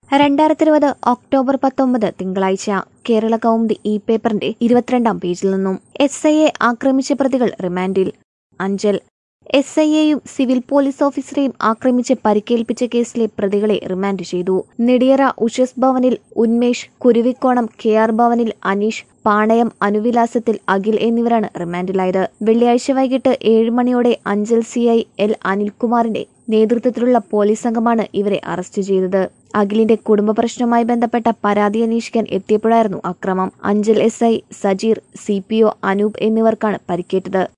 2020 October 19 തിങ്കളാഴ്ച കേരള കൗമുദി പേപ്പറിന്റെ 22-ാം പേജിൽ നിന്നും SIയെ ആക്രമിച്ച പ്രതികൾ റിമാൻഡിൽ. അഞ്ചൽ SIയെയും സിവിൽ പോലീസ് ഓഫീസറെയും ആക്രമിച്ച് പരിക്കേൽപ്പിച്ച കേസിലെ പ്രതികളെ റിമാൻഡ് ചെയ്തു. നെടിയറ ഉഷസ് ഭവനിൽ ഉന്മേഷ്, കുരുവിക്കോണം KR ഭവനിൽ അനീഷ്, പാണയം അനുവിലാസത്തിൽ അഖിൽ എന്നിവരാണ് റിമാൻഡിലായത്. വെള്ളിയാഴ്ച വൈകിട്ട് 7 മണിയോടെ അഞ്ചൽ CI L അനിൽകുമാറിന്റെ നേതൃത്വത്തിലുള്ള പോലീസ് സംഘമാണ് ഇവരെ അറസ്റ്റ് ചെയ്തത്. അഖിലിന്റെ കുടുംബ പ്രശ്നവുമായി ബന്ധപ്പെട്ട പരാതി അന്വേഷിക്കാൻ എത്തിയപ്പോഴായിരുന്നു അക്രമം. അഞ്ചൽ SI സജീർ, CPO അനൂപ് എന്നിവർക്കാണ് പരിക്കേറ്റത്.